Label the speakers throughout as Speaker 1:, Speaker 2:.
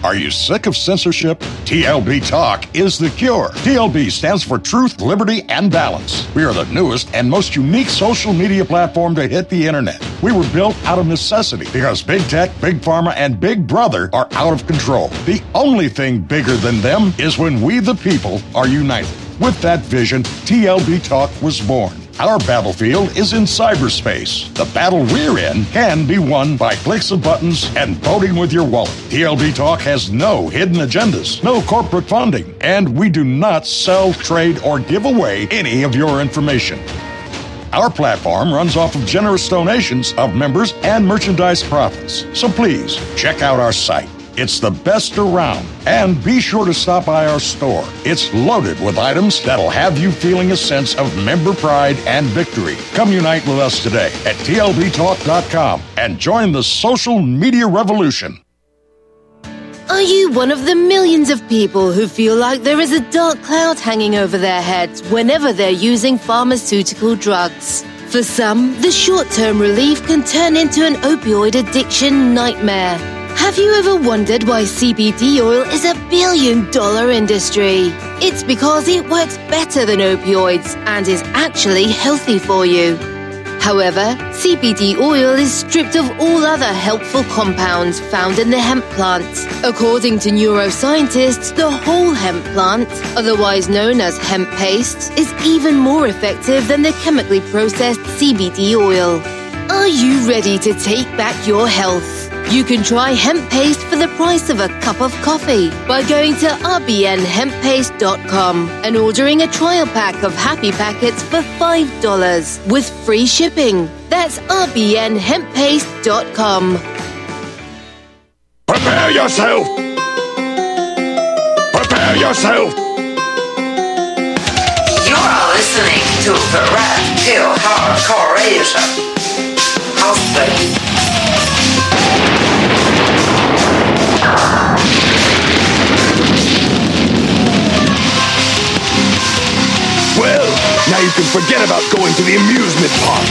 Speaker 1: Are you sick of censorship? TLB Talk is the cure. TLB stands for Truth, Liberty, and Balance. We are the newest and most unique social media platform to hit the internet. We were built out of necessity because Big Tech, Big Pharma, and Big Brother are out of control. The only thing bigger than them is when we, the people, are united. With that vision, TLB Talk was born. Our battlefield is in cyberspace. The battle we're in can be won by clicks of buttons and voting with your wallet. TLB Talk has no hidden agendas, no corporate funding, and we do not sell, trade, or give away any of your information. Our platform runs off of generous donations of members and merchandise profits. So please, check out our site. It's the best around. And be sure to stop by our store. It's loaded with items that'll have you feeling a sense of member pride and victory. Come unite with us today at TLBTalk.com and join the social media revolution.
Speaker 2: Are you one of the millions of people who feel like there is a dark cloud hanging over their heads whenever they're using pharmaceutical drugs? For some, the short-term relief can turn into an opioid addiction nightmare. Have you ever wondered why CBD oil is a billion-dollar industry? It's because it works better than opioids and is actually healthy for you. However, CBD oil is stripped of all other helpful compounds found in the hemp plant. According to neuroscientists, the whole hemp plant, otherwise known as hemp paste, is even more effective than the chemically processed CBD oil. Are you ready to take back your health? You can try hemp paste for the price of a cup of coffee by going to rbnhemppaste.com and ordering a trial pack of Happy Packets for $5 with free shipping. That's rbnhemppaste.com.
Speaker 3: Prepare yourself! Prepare yourself!
Speaker 4: You're listening to the Red Pill Hardcore Radio Show. Hosted.
Speaker 3: Well, now you can forget about going to the amusement park.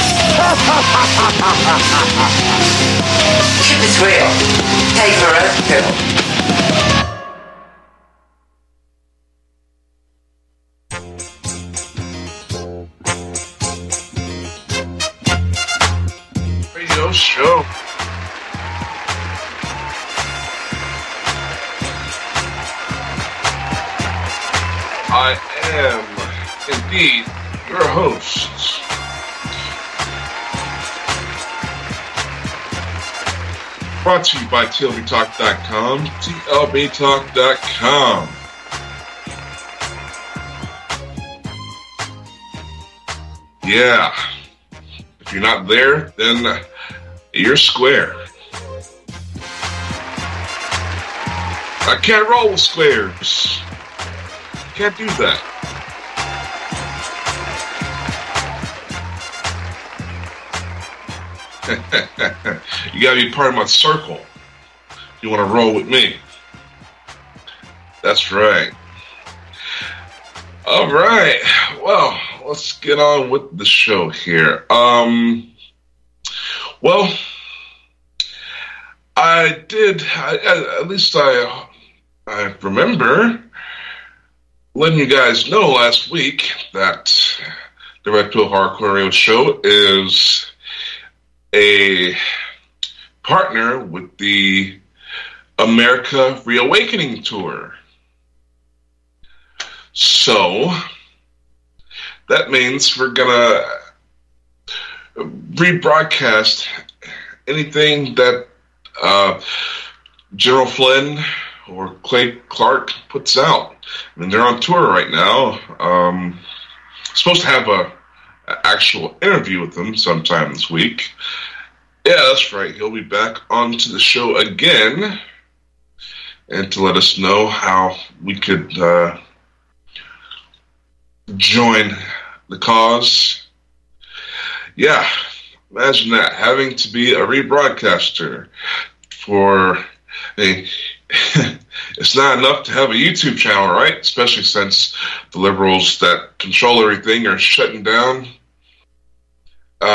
Speaker 4: Keep it real. Take the red pill.
Speaker 5: Radio show. I am indeed your host. Brought to you by TLBTalk.com, TLBTalk.com. Yeah. If you're not there, then you're square. I can't roll with squares. Can't do that. You gotta be part of my circle if you want to roll with me. That's right. All right. Well, let's get on with the show here. Well, I remember letting you guys know last week that the Red Pill Hardcore Radio Show is a partner with the America Reawakening Tour. So that means we're gonna rebroadcast anything that General Flynn or Clay Clark puts out. I mean, they're on tour right now. Supposed to have a actual interview with them sometime this week. Yeah, that's right. He'll be back onto the show again, and to let us know how we could join the cause. Yeah, imagine that, having to be a rebroadcaster for it's not enough to have a YouTube channel, right? Especially since the liberals that control everything are shutting down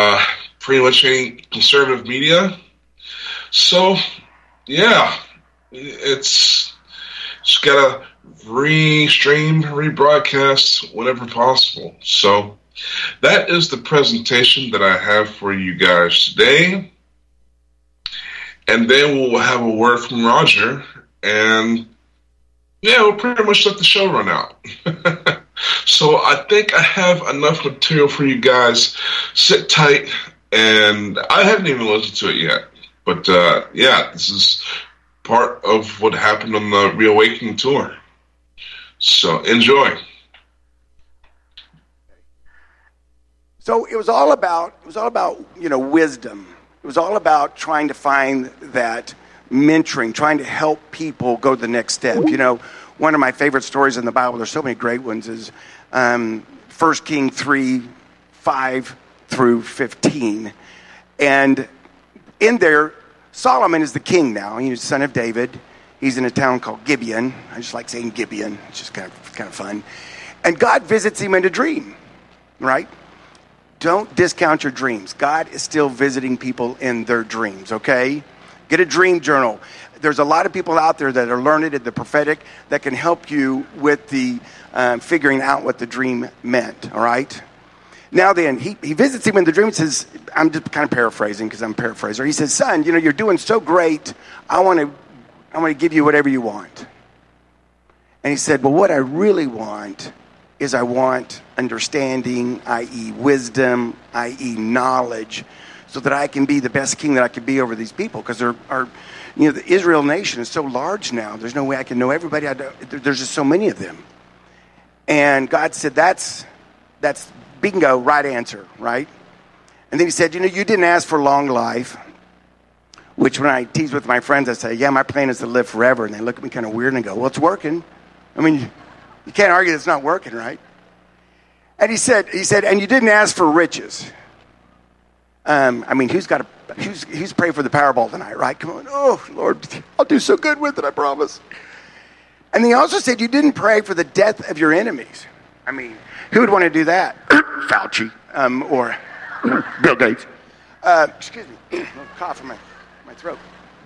Speaker 5: pretty much any conservative media. So, yeah, it's just gotta restream, rebroadcast whenever possible. So that is the presentation that I have for you guys today. And then we'll have a word from Roger, and we'll pretty much let the show run out. So I think I have enough material for you guys. Sit tight, and I haven't even listened to it yet. But this is part of what happened on the Reawakening tour. So enjoy.
Speaker 6: So it was all about wisdom. It was all about trying to find that mentoring, trying to help people go to the next step. One of my favorite stories in the Bible, there's so many great ones, is 1 Kings 3:5-15. And in there, Solomon is the king now. He's the son of David. He's in a town called Gibeon. I just like saying Gibeon. It's just kind of fun. And God visits him in a dream, right? Don't discount your dreams. God is still visiting people in their dreams, okay? Get a dream journal. There's a lot of people out there that are learned in the prophetic that can help you with the figuring out what the dream meant, all right? Now then, he visits him in the dream and says, I'm just kind of paraphrasing because I'm a paraphraser. He says, son, you're doing so great. I want to give you whatever you want. And he said, well, what I really want is I want understanding, i.e. wisdom, i.e. knowledge, so that I can be the best king that I can be over these people. Because the Israel nation is so large now. There's no way I can know everybody. There's just so many of them. And God said, that's bingo, right answer, right? And then he said, you didn't ask for long life. Which when I tease with my friends, I say, yeah, my plan is to live forever. And they look at me kind of weird and go, well, it's working. I mean, you can't argue that it's not working, right? And he said, and you didn't ask for riches. Who's praying for the Powerball tonight, right? Come on. Oh, Lord, I'll do so good with it, I promise. And he also said you didn't pray for the death of your enemies. I mean, who would want to do that? Fauci, or Bill Gates. Excuse me, a little cough in my throat.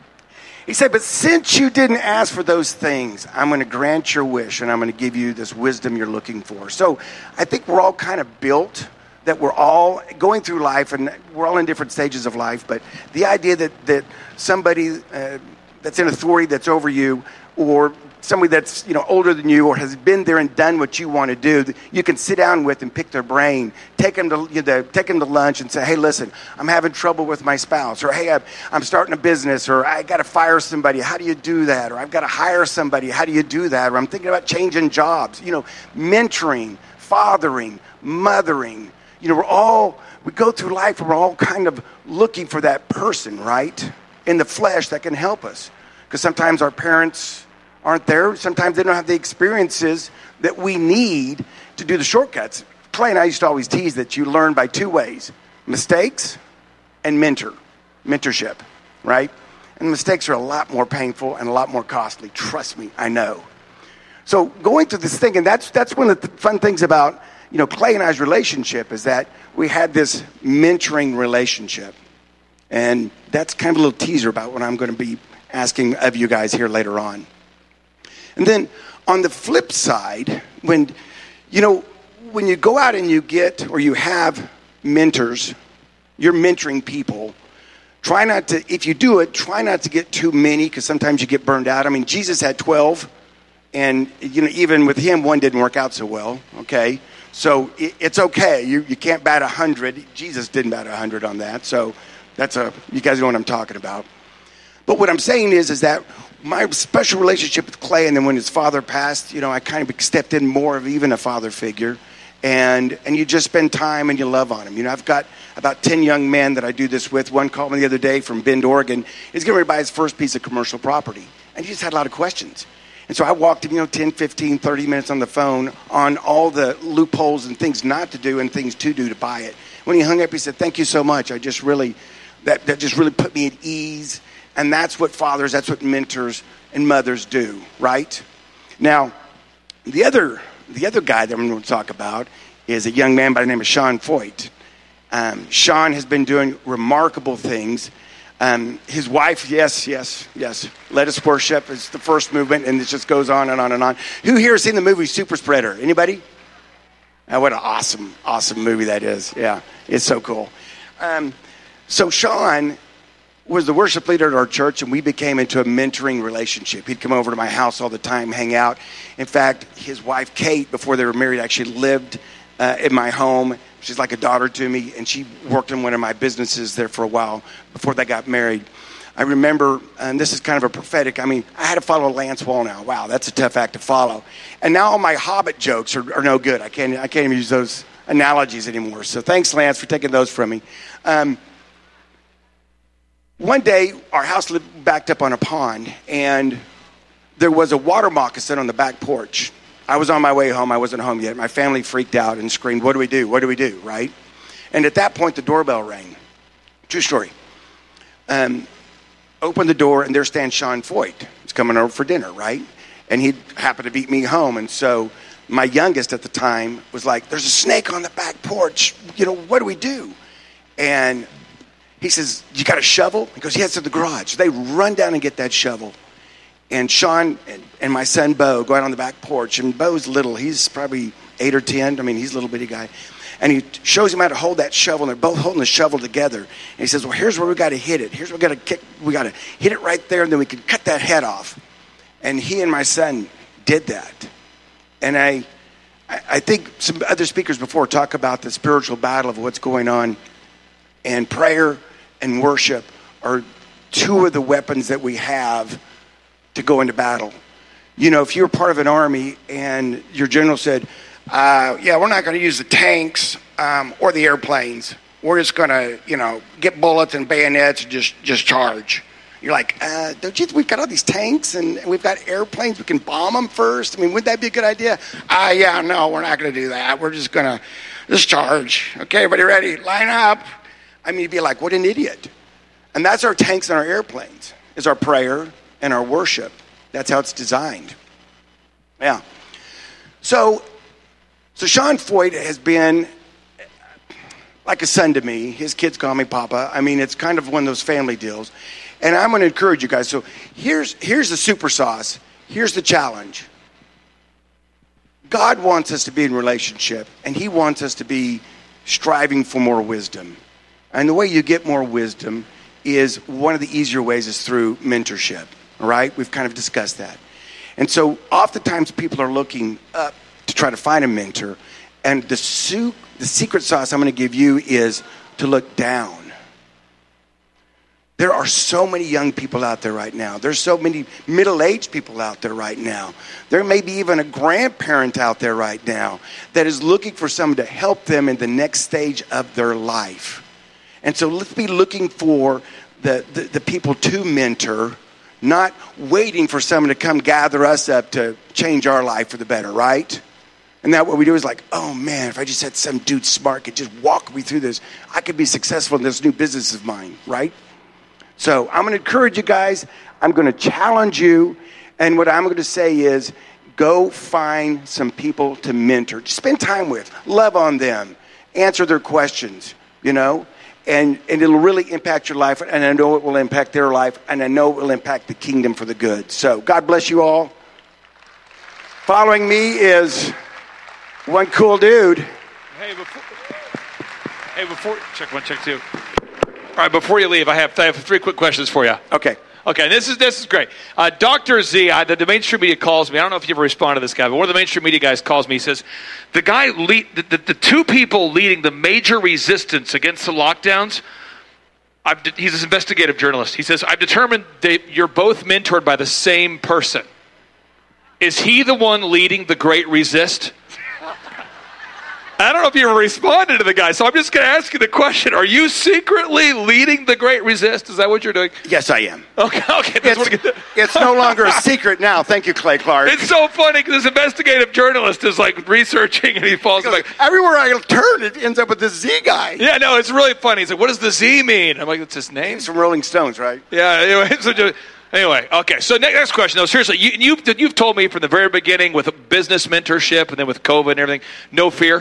Speaker 6: He said, but since you didn't ask for those things, I'm going to grant your wish, and I'm going to give you this wisdom you're looking for. So I think we're all kind of built that we're all going through life, and we're all in different stages of life, but the idea that somebody that's in authority that's over you, or somebody that's older than you or has been there and done what you want to do, you can sit down with and pick their brain, take them to lunch and say, hey, listen, I'm having trouble with my spouse, or hey, I'm starting a business, or I got to fire somebody, how do you do that? Or I've got to hire somebody, how do you do that? Or I'm thinking about changing jobs. Mentoring, fathering, mothering. We go through life and we're all kind of looking for that person, right, in the flesh that can help us. Because sometimes our parents aren't there. Sometimes they don't have the experiences that we need to do the shortcuts. Clay and I used to always tease that you learn by two ways: mistakes and mentorship, right? And mistakes are a lot more painful and a lot more costly. Trust me, I know. So going through this thing, and that's one of the fun things about Clay and I's relationship, is that we had this mentoring relationship. And that's kind of a little teaser about what I'm going to be asking of you guys here later on. And then on the flip side, when you go out and you get or you have mentors, you're mentoring people, try not to get too many, because sometimes you get burned out. I mean, Jesus had 12, and even with him, one didn't work out so well, okay? So it's okay. You can't bat 100. Jesus didn't bat 100 on that. So you guys know what I'm talking about. But what I'm saying is that my special relationship with Clay, and then when his father passed, I kind of stepped in more of even a father figure. And you just spend time and you love on him. I've got about 10 young men that I do this with. One called me the other day from Bend, Oregon. He's getting ready to buy his first piece of commercial property. And he just had a lot of questions. And so I walked him, 10, 15, 30 minutes on the phone on all the loopholes and things not to do and things to do to buy it. When he hung up, he said, thank you so much. That just really put me at ease. And that's what fathers, that's what mentors and mothers do, right? Now, the other guy that I'm going to talk about is a young man by the name of Sean Foyt. Sean has been doing remarkable things. His wife, yes. Let Us Worship is the first movement, and it just goes on and on and on. Who here has seen the movie Super Spreader? Anybody? What an awesome movie that is. Yeah, it's so cool. So Sean was the worship leader at our church, and we became into a mentoring relationship. He'd come over to my house all the time, hang out. In fact, his wife, Kate, before they were married, actually lived in my home. She's like a daughter to me, and she worked in one of my businesses there for a while before they got married. I remember, and this is kind of a prophetic, I had to follow Lance Wallnau. Wow, that's a tough act to follow. And now all my Hobbit jokes are no good. I can't even use those analogies anymore. So thanks, Lance, for taking those from me. One day, our house backed up on a pond, and there was a water moccasin on the back porch. I was on my way home. I wasn't home yet. My family freaked out and screamed, what do we do? What do we do, right? And at that point, the doorbell rang. True story. Opened the door, and there stands Sean Foyt. He's coming over for dinner, right? And he happened to beat me home. And so my youngest at the time was like, there's a snake on the back porch. What do we do? And he says, you got a shovel? He goes, yeah, it's in the garage. So they run down and get that shovel. And Sean and my son, Bo, go out on the back porch. And Bo's little. He's probably 8 or 10. He's a little bitty guy. And he shows him how to hold that shovel. And they're both holding the shovel together. And he says, well, here's where we got to hit it. Here's where we got to kick. We got to hit it right there, and then we can cut that head off. And he and my son did that. And I think some other speakers before talk about the spiritual battle of what's going on. And prayer and worship are two of the weapons that we have to go into battle. If you're part of an army and your general said, we're not going to use the tanks or the airplanes. We're just going to, get bullets and bayonets and just charge. You're like, don't you think we've got all these tanks and we've got airplanes? We can bomb them first. Wouldn't that be a good idea? No, we're not going to do that. We're just going to just charge. Okay, everybody ready? Line up. You'd be like, what an idiot. And that's our tanks and our airplanes, is our prayer and our worship. That's how it's designed. Yeah. So Sean Foyt has been like a son to me. His kids call me Papa. It's kind of one of those family deals. And I'm going to encourage you guys. So here's the super sauce. Here's the challenge. God wants us to be in relationship, and he wants us to be striving for more wisdom. And the way you get more wisdom is one of the easier ways is through mentorship. All right? We've kind of discussed that. And so oftentimes people are looking up to try to find a mentor. And the secret sauce I'm going to give you is to look down. There are so many young people out there right now. There's so many middle-aged people out there right now. There may be even a grandparent out there right now that is looking for someone to help them in the next stage of their life. And so let's be looking for the people to mentor, not waiting for someone to come gather us up to change our life for the better, right? And that what we do is like, oh man, if I just had some dude smart could just walk me through this, I could be successful in this new business of mine, right? So I'm going to encourage you guys. I'm going to challenge you. And what I'm going to say is go find some people to mentor. Just spend time with. Love on them. Answer their questions, And it'll really impact your life. And I know it will impact their life. And I know it will impact the kingdom for the good. So God bless you all. Following me is one cool dude.
Speaker 7: Before check one, check two. All right, before you leave, I have 3 quick questions for you.
Speaker 6: Okay.
Speaker 7: Okay, this is great. Dr. Z, the mainstream media calls me. I don't know if you ever respond to this guy, but one of the mainstream media guys calls me. He says, the 2 people leading the major resistance against the lockdowns, he's an investigative journalist. He says, I've determined that you're both mentored by the same person. Is he the one leading the great resist? I don't know if you ever responded to the guy, so I'm just going to ask you the question. Are you secretly leading the great resist? Is that what you're doing?
Speaker 6: Yes, I am.
Speaker 7: Okay.
Speaker 6: It's no longer a secret now. Thank you, Clay Clark.
Speaker 7: It's so funny because this investigative journalist is like researching and he falls like
Speaker 6: everywhere I turn, it ends up with this Z guy.
Speaker 7: Yeah, no, it's really funny. He's like, what does the Z mean? I'm like, it's his name?
Speaker 6: He's from Rolling Stones, right?
Speaker 7: Yeah, anyway, okay. So next question. No, seriously, you've told me from the very beginning with business mentorship and then with COVID and everything, no fear?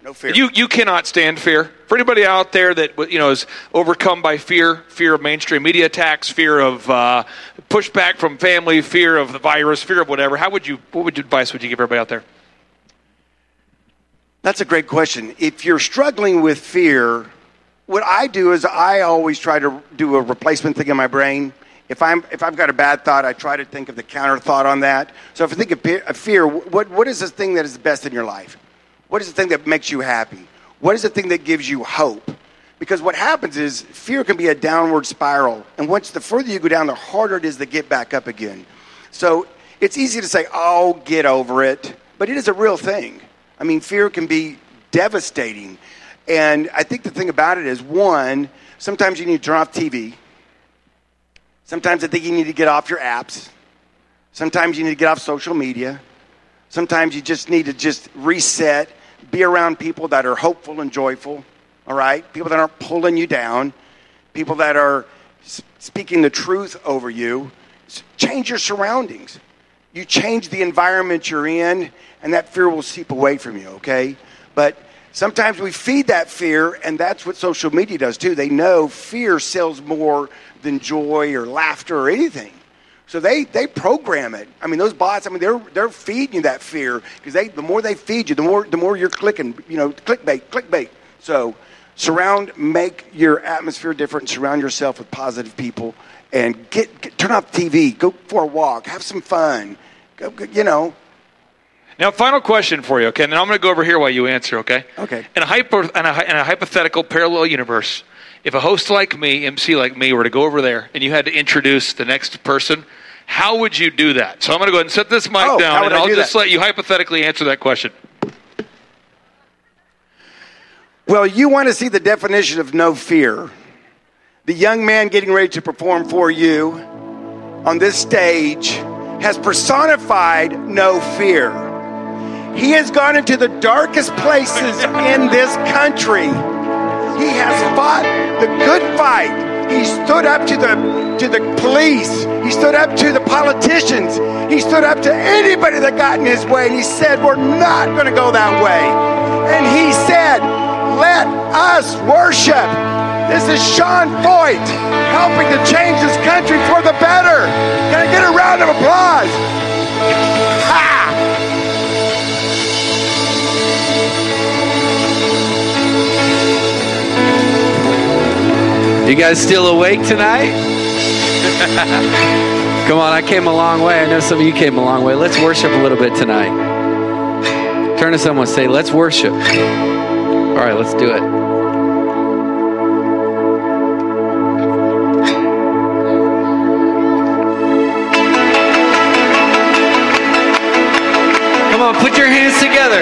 Speaker 6: No fear.
Speaker 7: You cannot stand fear. For anybody out there that is overcome by fear of mainstream media attacks, fear of pushback from family, fear of the virus, fear of whatever, what advice would you give everybody out there?
Speaker 6: That's a great question. If you're struggling with fear, what I do is I always try to do a replacement thing in my brain. If I've got a bad thought, I try to think of the counter thought on that. So if I think of fear, what is the thing that is the best in your life? What is the thing that makes you happy? What is the thing that gives you hope? Because what happens is fear can be a downward spiral. And the further you go down, the harder it is to get back up again. So it's easy to say, oh, get over it. But it is a real thing. I mean, fear can be devastating. And I think the thing about it is, one, sometimes you need to turn off TV. Sometimes I think you need to get off your apps. Sometimes you need to get off social media. Sometimes you just need to just reset, be around people that are hopeful and joyful, all right? People that aren't pulling you down, people that are speaking the truth over you. Change your surroundings. You change the environment you're in, and that fear will seep away from you, okay? But sometimes we feed that fear, and that's what social media does too. They know fear sells more than joy or laughter or anything. So they program it. I mean, those bots, they're feeding you that fear because the more they feed you, the more you're clicking, clickbait. So make your atmosphere different, surround yourself with positive people, and turn off TV, go for a walk, have some fun,
Speaker 7: Now, final question for you, okay? And then I'm going to go over here while you answer, okay?
Speaker 6: Okay.
Speaker 7: In a hypothetical parallel universe, if a host like me, MC like me, were to go over there and you had to introduce the next person, how would you do that? So I'm going to go ahead and set this mic down, and I'll just let you hypothetically answer that question.
Speaker 6: Well, you want to see the definition of no fear. The young man getting ready to perform for you on this stage has personified no fear. He has gone into the darkest places in this country. He has fought the good fight. He stood up to the police. He stood up to the politicians. He stood up to anybody that got in his way. And he said, we're not going to go that way. And he said, let us worship. This is Sean Feucht helping to change this country for the better. Can I get a round of applause? Ha!
Speaker 8: You guys still awake tonight? Come on, I came a long way. I know some of you came a long way. Let's worship a little bit tonight. Turn to someone and say, let's worship. All right, let's do it. Come on, put your hands together.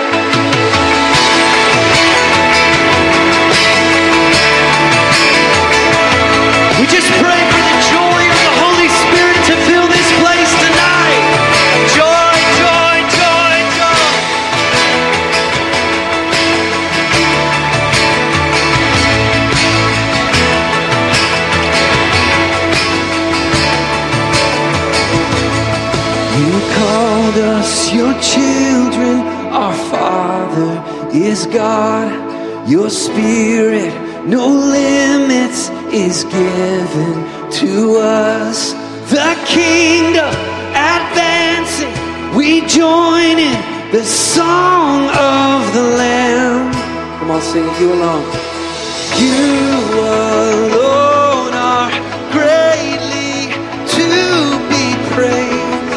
Speaker 8: We just pray for the joy of the Holy Spirit to fill this place tonight. Joy, joy, joy, joy. You called us your children. Our Father is God. Your Spirit, no limits, is given to us. The kingdom advancing, we join in the song of the Lamb. Come on, sing it, you alone. You alone are greatly to be praised.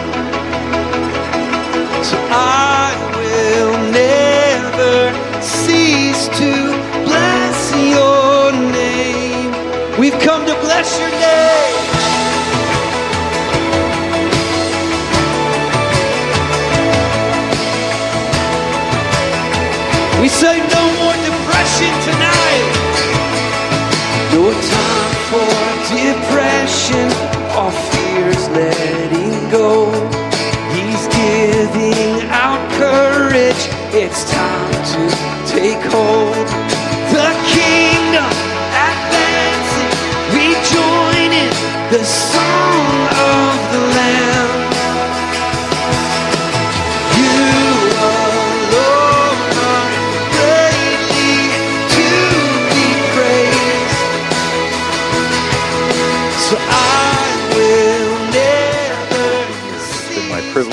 Speaker 8: So I will never cease to bless your name. We've come to bless your name. We say no more depression tonight. No time for depression or fears letting go. He's giving out courage. It's time to take hold. The kingdom advancing, we join in the song of the Lamb. You alone are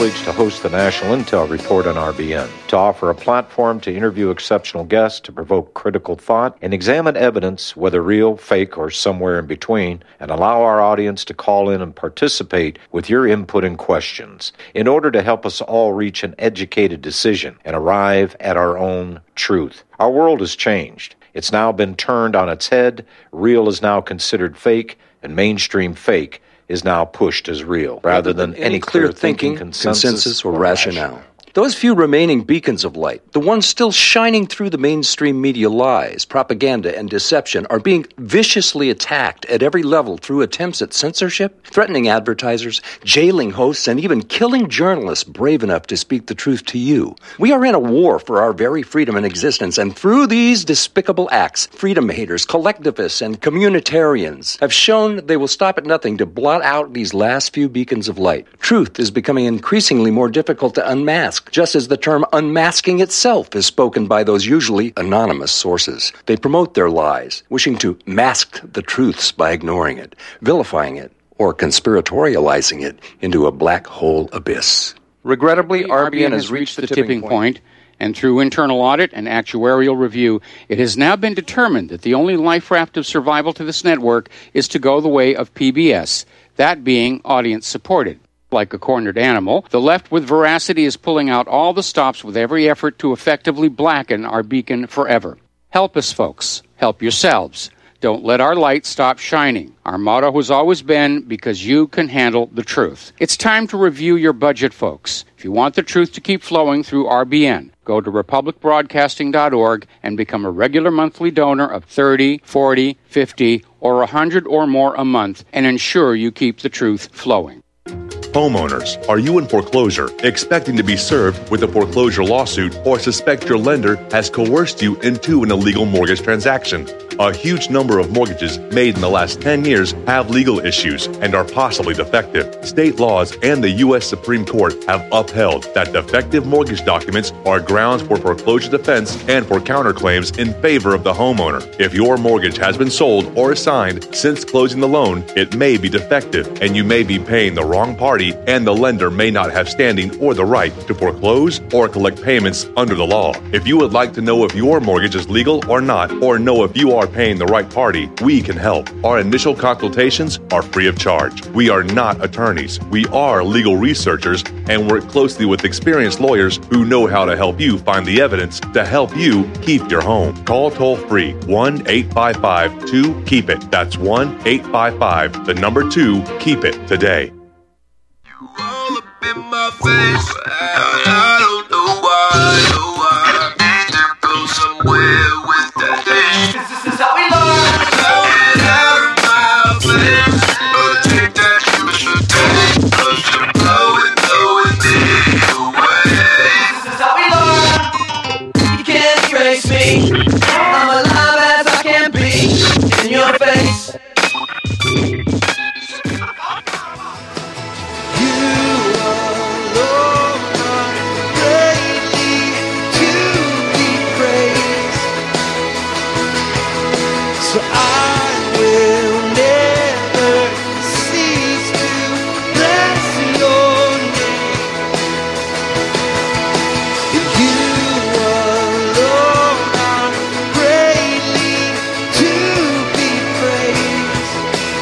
Speaker 9: privilege to host the National Intel Report on RBN, to offer a platform to interview exceptional guests, to provoke critical thought, and examine evidence, whether real, fake, or somewhere in between, and allow our audience to call in and participate with your input and questions in order to help us all reach an educated decision and arrive at our own truth. Our world has changed. It's now been turned on its head. Real is now considered fake, and mainstream fake is now pushed as real, rather than any clear thinking, consensus, or rationale.
Speaker 10: Those few remaining beacons of light, the ones still shining through the mainstream media lies, propaganda, and deception, are being viciously attacked at every level through attempts at censorship, threatening advertisers, jailing hosts, and even killing journalists brave enough to speak the truth to you. We are in a war for our very freedom and existence, and through these despicable acts, freedom haters, collectivists, and communitarians have shown they will stop at nothing to blot out these last few beacons of light. Truth is becoming increasingly more difficult to unmask, just as the term unmasking itself is spoken by those usually anonymous sources. They promote their lies, wishing to mask the truths by ignoring it, vilifying it, or conspiratorializing it into a black hole abyss.
Speaker 11: Regrettably, RBN has reached the tipping point, and through internal audit and actuarial review, it has now been determined that the only life raft of survival to this network is to go the way of PBS, that being audience-supported. Like a cornered animal, the left with veracity is pulling out all the stops with every effort to effectively blacken our beacon forever. Help us, folks. Help yourselves. Don't let our light stop shining. Our motto has always been, because you can handle the truth. It's time to review your budget, folks. If you want the truth to keep flowing through RBN, go to republicbroadcasting.org and become a regular monthly donor of $30, $40, $50, or $100 or more a month, and ensure you keep the truth flowing.
Speaker 12: Homeowners, are you in foreclosure, expecting to be served with a foreclosure lawsuit, or suspect your lender has coerced you into an illegal mortgage transaction? A huge number of mortgages made in the last 10 years have legal issues and are possibly defective. State laws and the U.S. Supreme Court have upheld that defective mortgage documents are grounds for foreclosure defense and for counterclaims in favor of the homeowner. If your mortgage has been sold or assigned since closing the loan, it may be defective, and you may be paying the wrong party, and the lender may not have standing or the right to foreclose or collect payments under the law. If you would like to know if your mortgage is legal or not, or know if you are paying the right party, we can help. Our initial consultations are free of charge. We are not attorneys. We are legal researchers and work closely with experienced lawyers who know how to help you find the evidence to help you keep your home. Call toll-free 1-855-2-KEEP-IT. That's 1-855-2-KEEP-IT today.
Speaker 3: All up in my face, I don't know why, need to go somewhere with that dish. This is how we learn. Blow it out of my face, but take that you should take, 'cause you're blowing me away. This is how we learn. You can't erase me, I'm alive as I can be, in your face. So I will never cease to bless your name. You alone are greatly to be praised.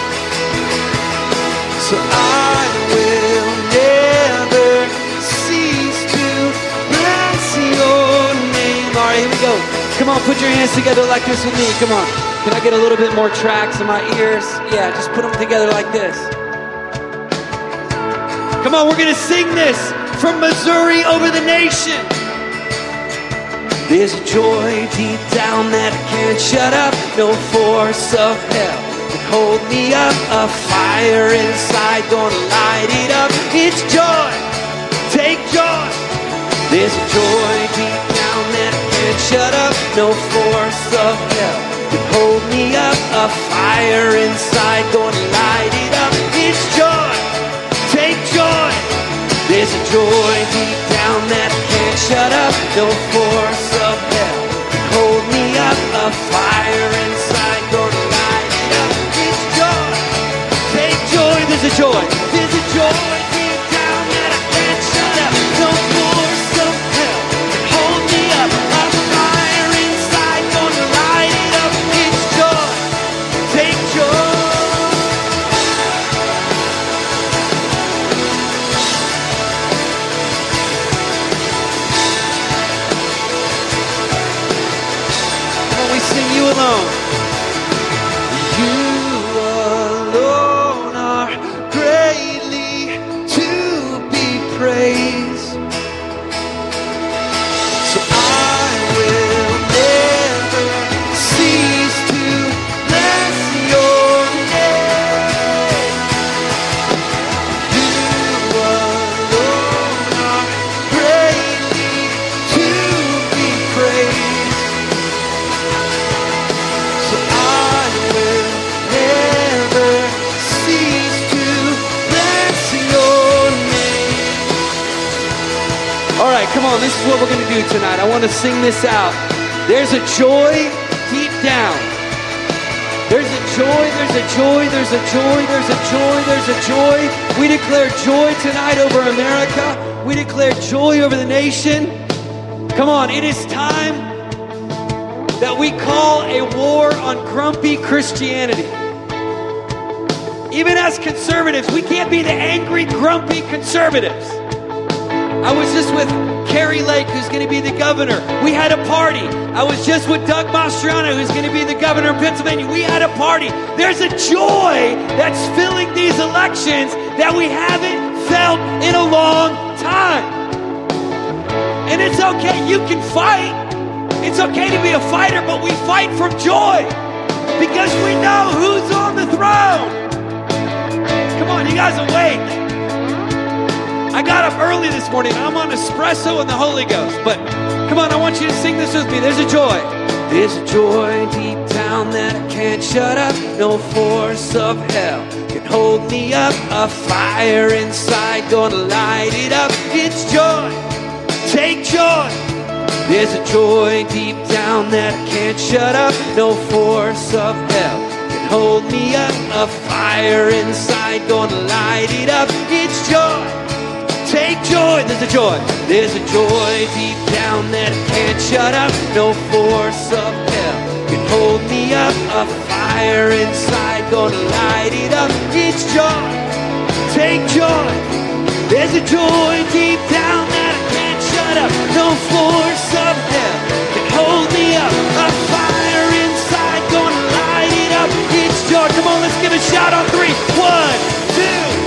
Speaker 3: So I will never cease to bless your name. All right, here we go. Come on, put your hands together like this with me. Come on. Can I get a little bit more tracks in my ears? Yeah, just put them together like this. Come on, we're going to sing this from Missouri over the nation. There's a joy deep down that I can't shut up. No force of hell can hold me up. A fire inside gonna light it up. It's joy, take joy. There's a joy deep down that I can't shut up. No force of hell hold me up, a fire inside gonna light it up. It's joy, take joy. There's a joy deep down that I can't shut up. No force of hell hold me up, a fire inside gonna light it up. It's joy, take joy. There's a joy deep down that I can't shut alone. You alone are greatly to be praised. So I will never cease to bless your name. You alone are greatly to be praised. So I will never cease to bless your name. All right, come on, this is what we're going to do tonight. I want to sing this out. There's a joy deep down. There's a joy, there's a joy, there's a joy, there's a joy, there's a joy. We declare joy tonight over America. We declare joy over the nation. Come on, it is time that we call a war on grumpy Christianity. Even as conservatives, we can't be the angry, grumpy conservatives. I was just with Carrie Lake, who's going to be the governor. We had a party. I was just with Doug Mastriano, who's going to be the governor of Pennsylvania. We had a party. There's a joy that's filling these elections that we haven't felt in a long time. And it's okay. You can fight. It's okay to be a fighter, but we fight from joy because we know who's on the throne. Come on, you guys awake? I got up early this morning. I'm on espresso and the Holy Ghost. But come on, I want you to sing this with me. There's a joy. There's a joy deep down that I can't shut up. No force of hell can hold me up. A fire inside gonna light it up. It's joy. Take joy. There's a joy deep down that I can't shut up. No force of hell can hold me up. A fire inside gonna light it up. It's joy. Take joy, there's a joy. There's a joy deep down that I can't shut up. No force of hell can hold me up. A fire inside gonna light it up. It's joy. Take joy. There's a joy deep down that I can't shut up. No force of hell can hold me up. A fire inside gonna light it up. It's joy. Come on, let's give a shout on 3. 1, 2.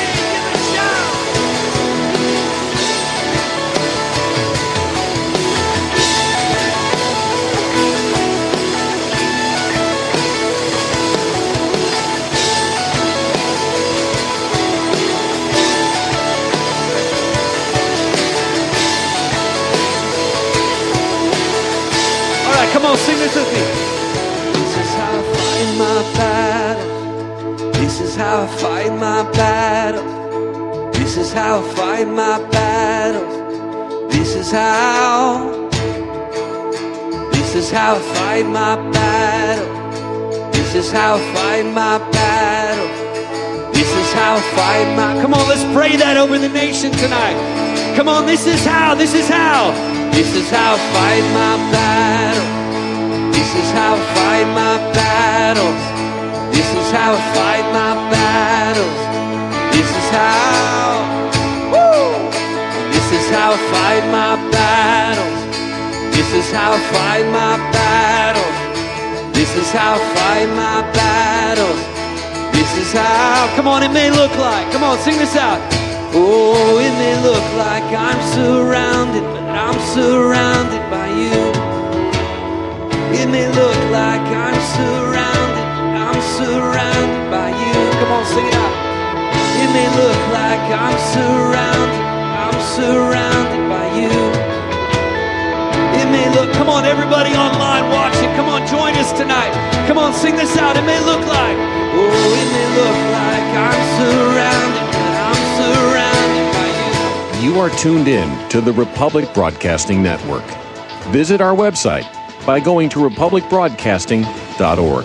Speaker 3: Come on, sing this with me. This is how I fight my battles. This is how I fight my battles. This is how I fight my battles. This is how. This is how I fight my battle. This is how I fight my battle. This is how I fight my. Come on, let's pray that over the nation tonight. Come on, this is how. This is how. This is how I fight my battle. This is how I fight my battles. This is how I fight my battles. This is how. Woo! This is how I fight my battles. This is how I fight my battles. This is how I fight my battles. This is how. Come on, it may look like. Come on, sing this out. Oh, it may look like I'm surrounded, but I'm surrounded by you. It may look like I'm surrounded by you. Come on, sing it out. It may look like I'm surrounded by you. It may look, come on, everybody online watching, come on, join us tonight. Come on, sing this out. It may look like, oh, it may look like I'm surrounded by you.
Speaker 13: You are tuned in to the Republic Broadcasting Network. Visit our website by going to republicbroadcasting.org.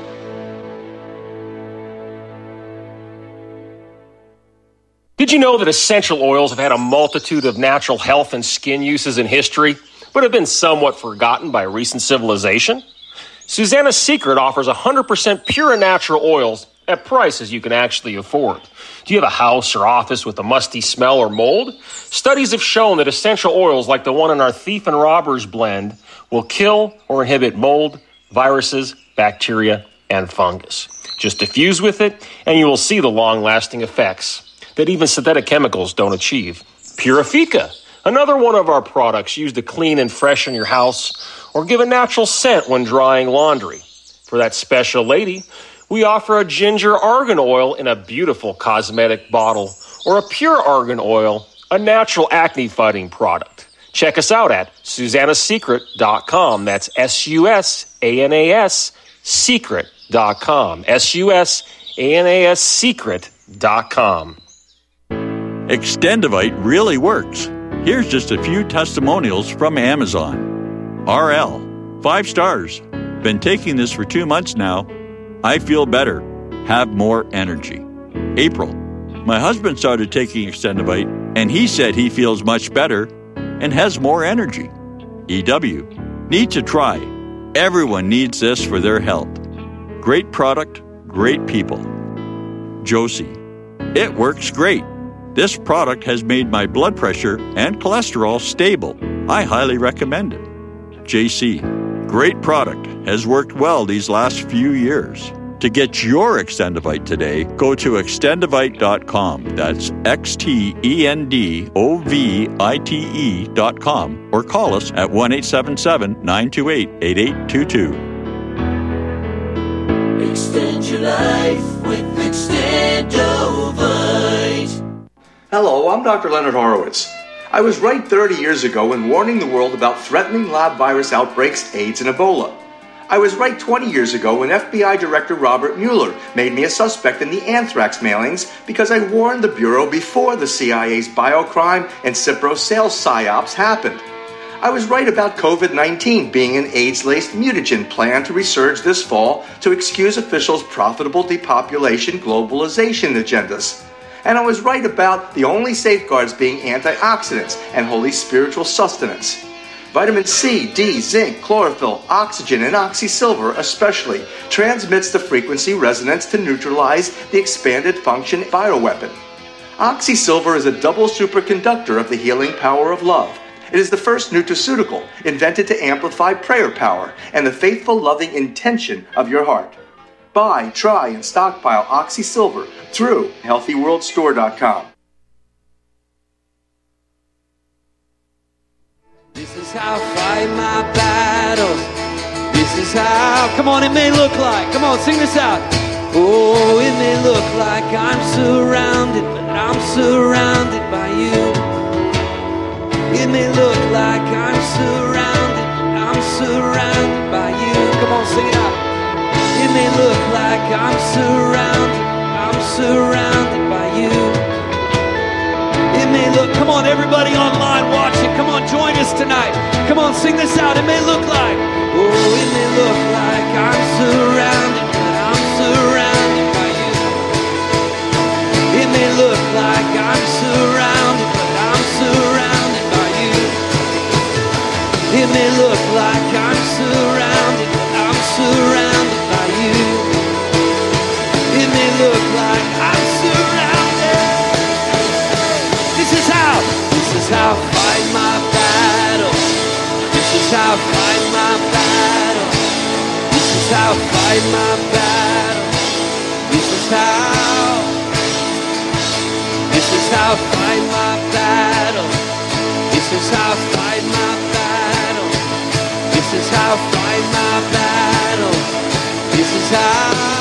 Speaker 14: Did you know that essential oils have had a multitude of natural health and skin uses in history, but have been somewhat forgotten by recent civilization? Susanna's Secret offers 100% pure and natural oils at prices you can actually afford. Do you have a house or office with a musty smell or mold? Studies have shown that essential oils like the one in our Thief and Robbers blend will kill or inhibit mold, viruses, bacteria, and fungus. Just diffuse with it, and you will see the long-lasting effects that even synthetic chemicals don't achieve. Purifica, another one of our products used to clean and freshen your house or give a natural scent when drying laundry. For that special lady, we offer a ginger argan oil in a beautiful cosmetic bottle or a pure argan oil, a natural acne-fighting product. Check us out at SusannaSecret.com. That's SUSANAS Secret.com. SUSANAS Secret.com.
Speaker 15: Extendivite really works. Here's just a few testimonials from Amazon. RL, 5 stars. Been taking this for 2 months now. I feel better, have more energy. April, my husband started taking Extendivite, and he said he feels much better and has more energy. EW, need to try. Everyone needs this for their health. Great product, great people. Josie, it works great. This product has made my blood pressure and cholesterol stable. I highly recommend it. JC, great product, has worked well these last few years. To get your Extendivite today, go to extendivite.com. That's XTENDOVITE.com or call us at 1-877-928-8822.
Speaker 3: Extend your life with Extendovite.
Speaker 16: Hello, I'm Dr. Leonard Horowitz. I was right 30 years ago in warning the world about threatening lab virus outbreaks, AIDS, and Ebola. I was right 20 years ago when FBI Director Robert Mueller made me a suspect in the anthrax mailings because I warned the Bureau before the CIA's biocrime and Cipro sales psyops happened. I was right about COVID-19 being an AIDS-laced mutagen planned to resurge this fall to excuse officials' profitable depopulation globalization agendas. And I was right about the only safeguards being antioxidants and holy spiritual sustenance. Vitamin C, D, zinc, chlorophyll, oxygen, and oxysilver especially transmits the frequency resonance to neutralize the expanded function bioweapon. Oxysilver is a double superconductor of the healing power of love. It is the first nutraceutical invented to amplify prayer power and the faithful, loving intention of your heart. Buy, try, and stockpile Oxysilver through HealthyWorldStore.com.
Speaker 3: This is how I fight my battles. This is how, come on, it may look like, come on, sing this out. Oh, it may look like I'm surrounded, but I'm surrounded by you. It may look like I'm surrounded, but I'm surrounded by you. Come on, sing it out. It may look like I'm surrounded by you. It may look, come on, everybody online watching, come on, join us tonight. Come on, sing this out. It may look like, oh, it may look like I'm surrounded, but I'm surrounded by you. It may look like I'm surrounded, but I'm surrounded by you. It may look like I'm surrounded, but I'm surrounded by you. It may look like I'm surrounded. This is how I fight my battle. This is how I fight my battle. This is how I fight my battle. This is how. This is how I fight my battle. This is how I fight my battle. This is how I fight my battle. This is how.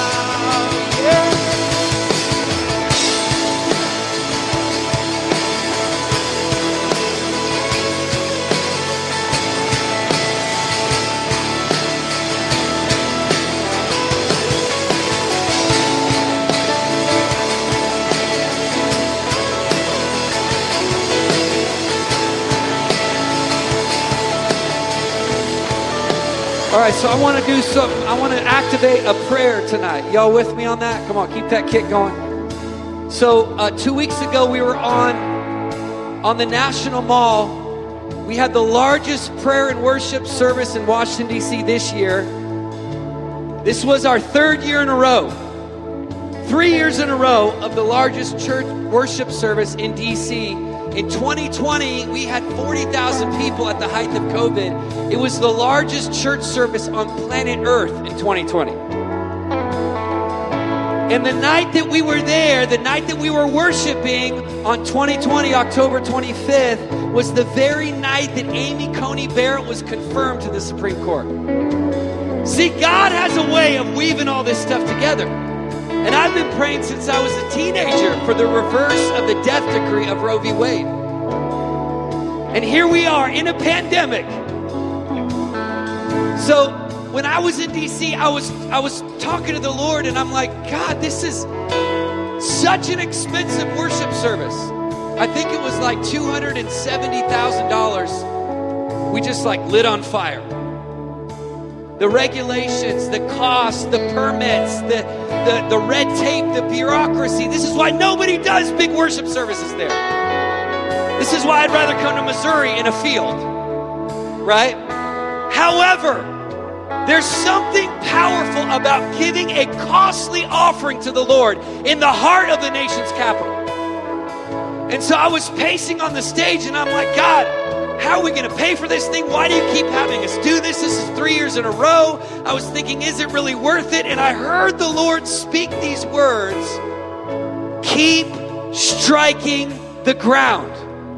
Speaker 3: All right, so I want to do something. I want to activate a prayer tonight. Y'all with me on that? Come on, keep that kick going. So 2 weeks ago, we were on the National Mall. We had the largest prayer and worship service in Washington, D.C. this year. This was our 3rd year in a row. 3 years in a row of the largest church worship service in D.C. In 2020, we had 40,000 people at the height of COVID. It was the largest church service on planet Earth in 2020. And the night that we were there, the night that we were worshiping on 2020, October 25th, was the very night that Amy Coney Barrett was confirmed to the Supreme Court. See, God has a way of weaving all this stuff together. And I've been praying since I was a teenager for the reverse of the death decree of Roe v. Wade. And here we are in a pandemic. So when I was in D.C., I was talking to the Lord, and I'm like, God, this is such an expensive worship service. I think it was like $270,000. We just like lit on fire. The regulations, the costs, the permits, the red tape, the bureaucracy. This is why nobody does big worship services there. This is why I'd rather come to Missouri in a field, right? However, there's something powerful about giving a costly offering to the Lord in the heart of the nation's capital. And so I was pacing on the stage, and I'm like, God, how are we going to pay for this thing? Why do you keep having us do this? This is 3 years in a row. I was thinking, is it really worth it? And I heard the Lord speak these words: keep striking the ground.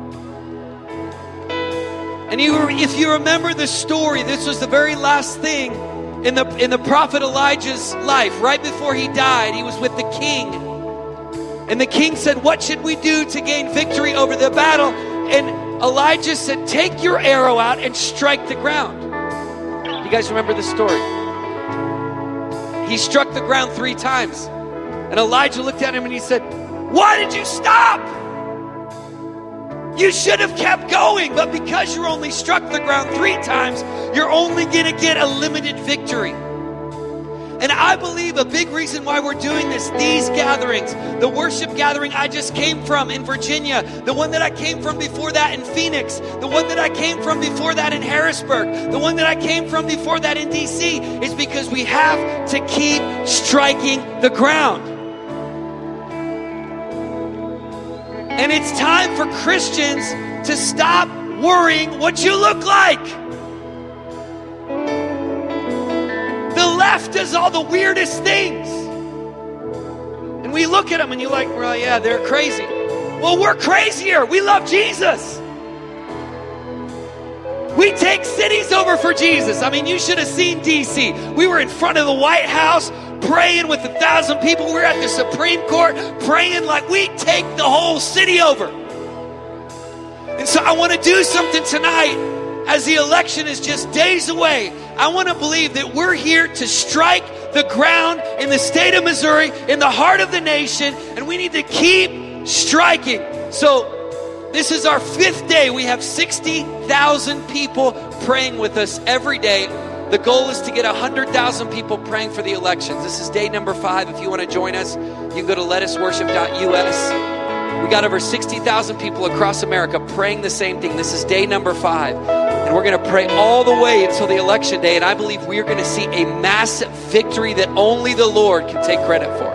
Speaker 3: And if you remember the story, this was the very last thing in the prophet Elijah's life. Right before he died, he was with the king. And the king said, what should we do to gain victory over the battle? And Elijah said, take your arrow out and strike the ground. You guys remember the story? He struck the ground 3 times. And Elijah looked at him and he said, why did you stop? You should have kept going, but because you only struck the ground 3 times, you're only going to get a limited victory. And I believe a big reason why we're doing this, these gatherings, the worship gathering I just came from in Virginia, the one that I came from before that in Phoenix, the one that I came from before that in Harrisburg, the one that I came from before that in DC, is because we have to keep striking the ground. And it's time for Christians to stop worrying what you look like. The left does all the weirdest things. And we look at them and you're like, well, yeah, they're crazy. Well, we're crazier. We love Jesus. We take cities over for Jesus. I mean, you should have seen DC. We were in front of the White House praying with 1,000 people. We were at the Supreme Court praying like we take the whole city over. And so I want to do something tonight as the election is just days away. I want to believe that we're here to strike the ground in the state of Missouri, in the heart of the nation, and we need to keep striking. So this is our 5th day. We have 60,000 people praying with us every day. The goal is to get 100,000 people praying for the elections. This is day number 5. If you want to join us, you can go to letusworship.us. We got over 60,000 people across America praying the same thing. This is day number 5. And we're going to pray all the way until the election day. And I believe we are going to see a massive victory that only the Lord can take credit for.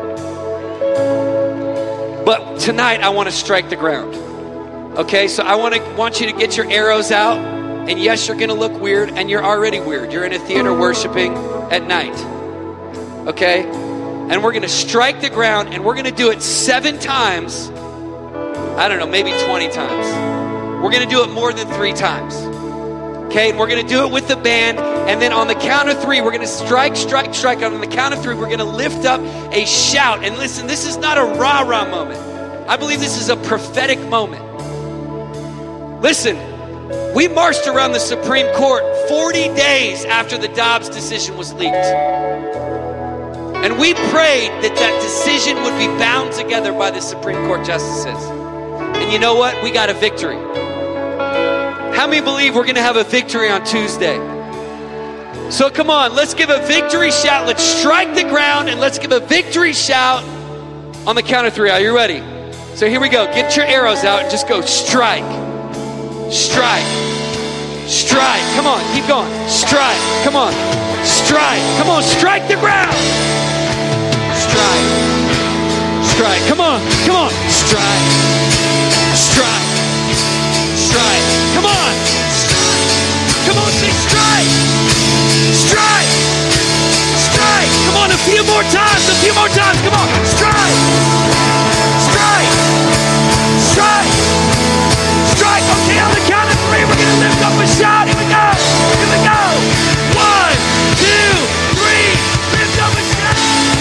Speaker 3: But tonight, I want to strike the ground. Okay, so I want you to get your arrows out. And yes, you're going to look weird, and you're already weird. You're in a theater worshiping at night. Okay? And we're going to strike the ground, and we're going to do it 7 times. I don't know, maybe 20 times. We're going to do it more than 3 times. Okay? And we're going to do it with the band, and then on the count of 3, we're going to strike. And on the count of 3, we're going to lift up a shout. And listen, this is not a rah-rah moment. I believe this is a prophetic moment. Listen. We marched around the Supreme Court 40 days after the Dobbs decision was leaked. And we prayed that that decision would be bound together by the Supreme Court justices. And you know what? We got a victory. How many believe we're going to have a victory on Tuesday? So come on, let's give a victory shout. Let's strike the ground and let's give a victory shout on the count of 3. Are you ready? So here we go. Get your arrows out and just go strike. Strike. Strike. Come on, keep going. Strike. Come on. Strike. Come on, strike the ground. Strike. strike. Come on, come on. Strike, strike, strike. Come on. Come on, say strike, strike, strike. Come on, a few more times, a few more times. Come on, strike, strike, strike, strike. Okay, on the count of three, we're going to lift up a shout. Here we go, here we go. 1, 2, 3, lift up a shout.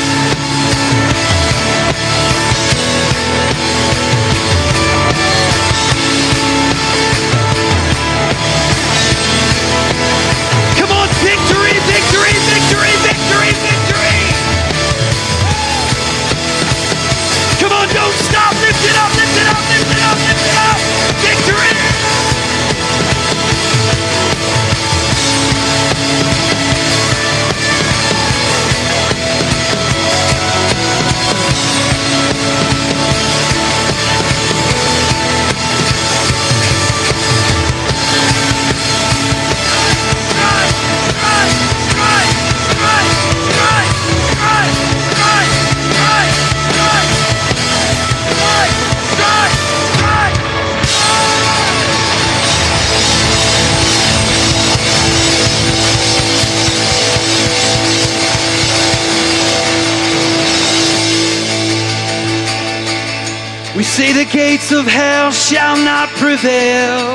Speaker 3: Come on, victory, victory, victory, victory, victory. Come on, don't stop, lift it up, lift it up, lift it up, lift it up. Victory. We say the gates of hell shall not prevail.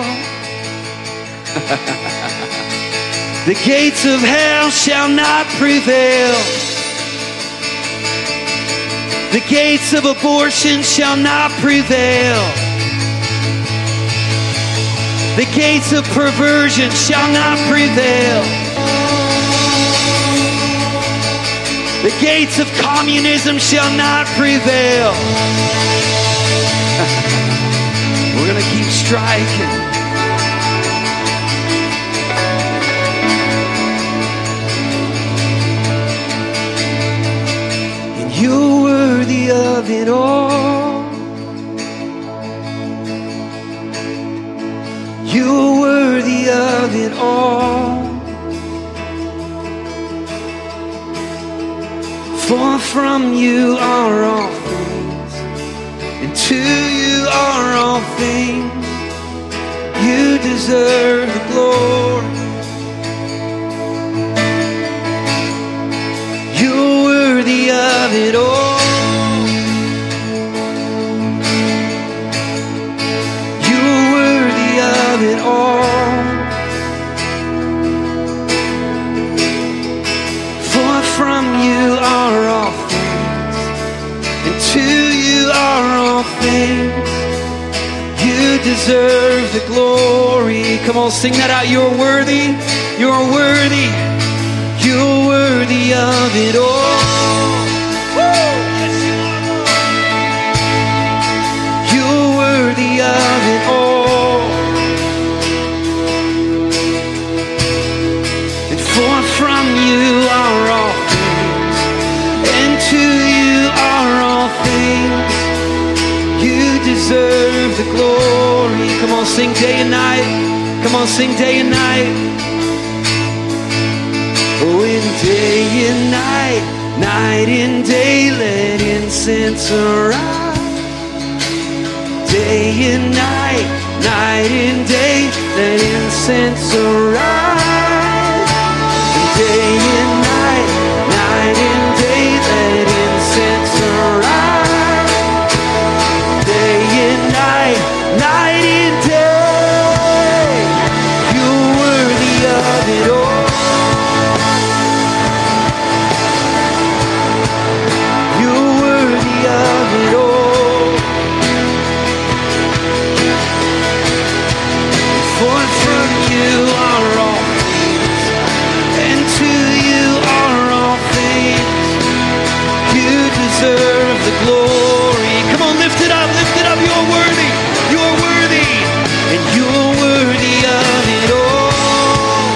Speaker 3: The gates of hell shall not prevail. The gates of abortion shall not prevail. The gates of perversion shall not prevail. The gates of communism shall not prevail. We're going to keep striking. And you're worthy of it all. You're worthy of it all. For from you are all things, and to you are all things. You deserve the glory. You're worthy of it all. You're worthy of it all. For from you are all things, and to you are all things. You deserve the glory. Come on, sing that out. You're worthy. You're worthy. You're worthy of it all. Woo! Yes, you are. You're worthy of it all. And for from you are all things, and to you are all things. You deserve the glory. Come on, sing day and night. Come on, sing day and night. Oh, in day and night, night and day, let incense arise. Day and night, night and day, let incense arise. And day and night, night and day, let incense arise. Day and night, night and day, you're worthy of it all. Deserve the glory. Come on, lift it up, lift it up. You're worthy, you're worthy, and you're worthy of it all.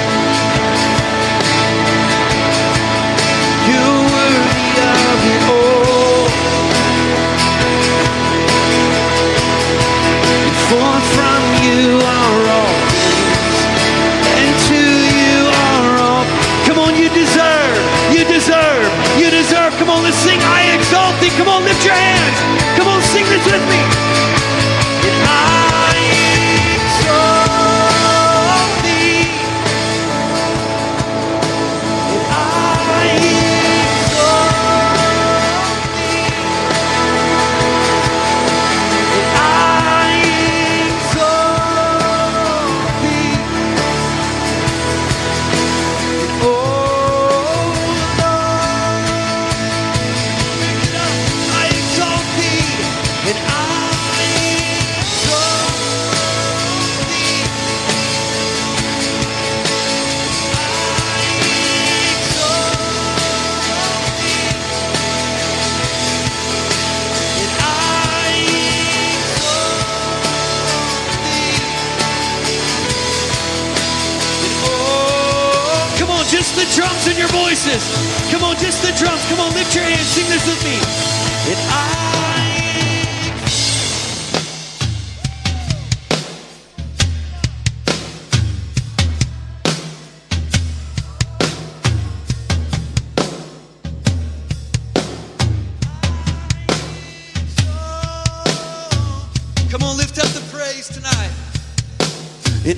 Speaker 3: You're worthy of it all. And for from you are all things, and to you are all. Come on, you deserve, you deserve, you deserve. Come on, let's sing. I exalt voices. Come on, just the drums. Come on, lift your hands. Sing this with me. And come on, lift up the praise tonight. And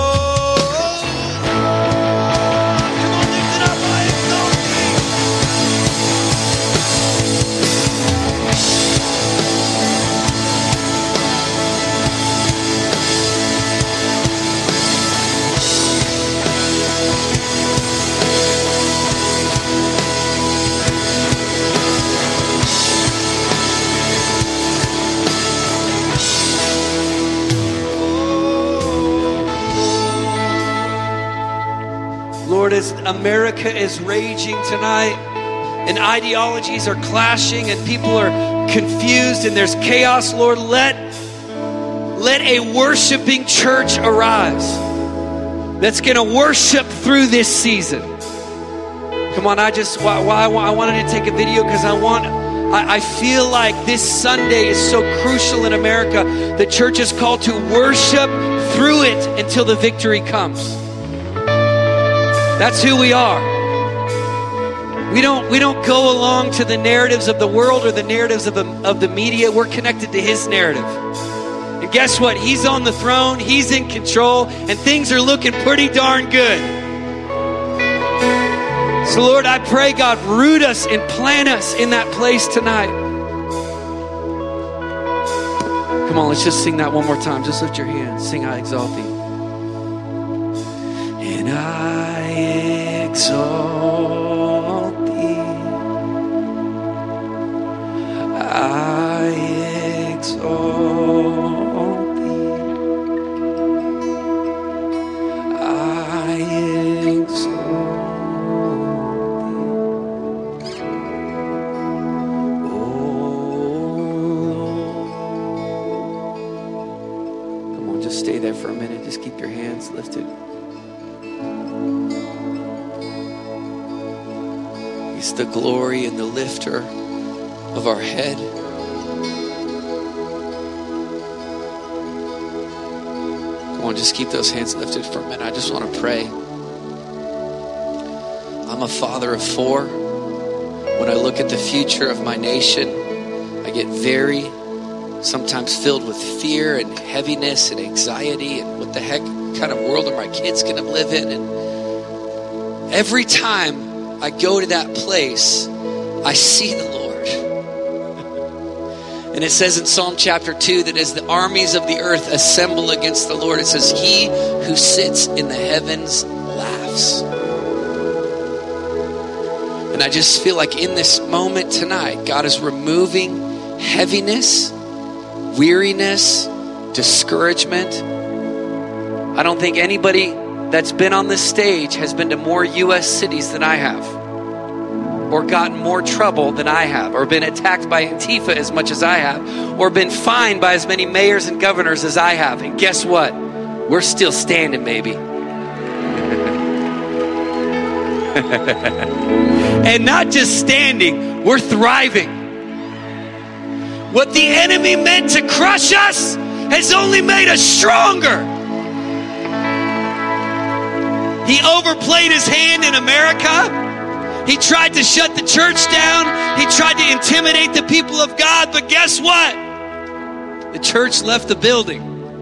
Speaker 3: Lord, as America is raging tonight and ideologies are clashing and people are confused and there's chaos, Lord, let a worshiping church arise that's going to worship through this season. Come on, I wanted to take a video because I feel like this Sunday is so crucial in America. The church is called to worship through it until the victory comes. That's who we are. We don't go along to the narratives of the world or the narratives of the media. We're connected to His narrative. And guess what? He's on the throne. He's in control. And things are looking pretty darn good. So Lord, I pray, God, root us and plant us in that place tonight. Come on, let's just sing that one more time. Just lift your hands. Sing, I exalt thee. And I exalt thee. I exalt thee. I exalt thee. Oh Lord. Come on, just stay there for a minute. Just keep your hands lifted. He's the glory and the lifter of our head. Come on, just keep those hands lifted for a minute. I just want to pray. I'm a father of 4. When I look at the future of my nation, I get very, sometimes filled with fear and heaviness and anxiety and what the heck kind of world are my kids going to live in. And every time I go to that place, I see the Lord. And it says in Psalm chapter 2 that as the armies of the earth assemble against the Lord, it says, He who sits in the heavens laughs. And I just feel like in this moment tonight, God is removing heaviness, weariness, discouragement. I don't think anybody that's been on this stage has been to more U.S. cities than I have, or gotten more trouble than I have, or been attacked by Antifa as much as I have, or been fined by as many mayors and governors as I have. And guess what? We're still standing, baby. And not just standing, we're thriving. What the enemy meant to crush us has only made us stronger. He overplayed his hand in America. He tried to shut the church down. He tried to intimidate the people of God. But guess what? The church left the building.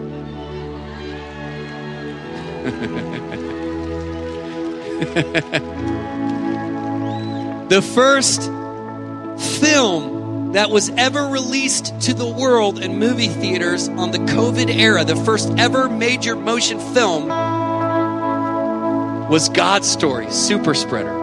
Speaker 3: The first film that was ever released to the world in movie theaters on the COVID era, the first ever major motion film, was God's Story, Super Spreader.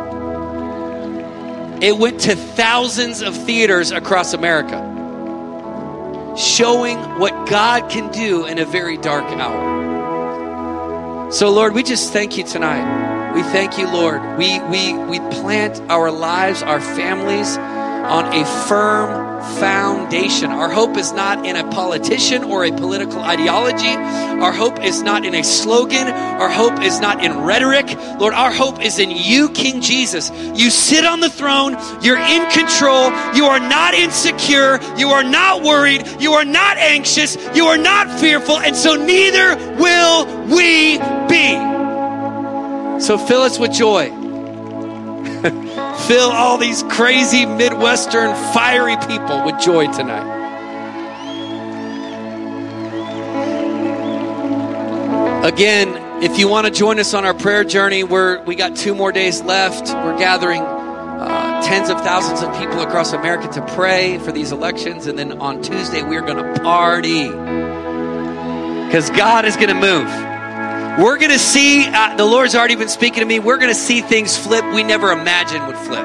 Speaker 3: It went to thousands of theaters across America, showing what God can do in a very dark hour. So Lord, we just thank you tonight. We thank you, Lord. We plant our lives, our families
Speaker 8: on a firm foundation. Our hope is not in a politician or a political ideology. Our hope is not in a slogan. Our hope is not in rhetoric. Lord, our hope is in you, King Jesus. You sit on the throne. You're in control. You are not insecure. You are not worried. You are not anxious. You are not fearful. And so neither will we be. So fill us with joy. Fill all these crazy Midwestern fiery people with joy tonight. Again, if you want to join us on our prayer journey, we got 2 more days left. We're gathering tens of thousands of people across America to pray for these elections. And then on Tuesday, we're going to party. Because God is going to move. We're going to see, the Lord's already been speaking to me, we're going to see things flip we never imagined would flip.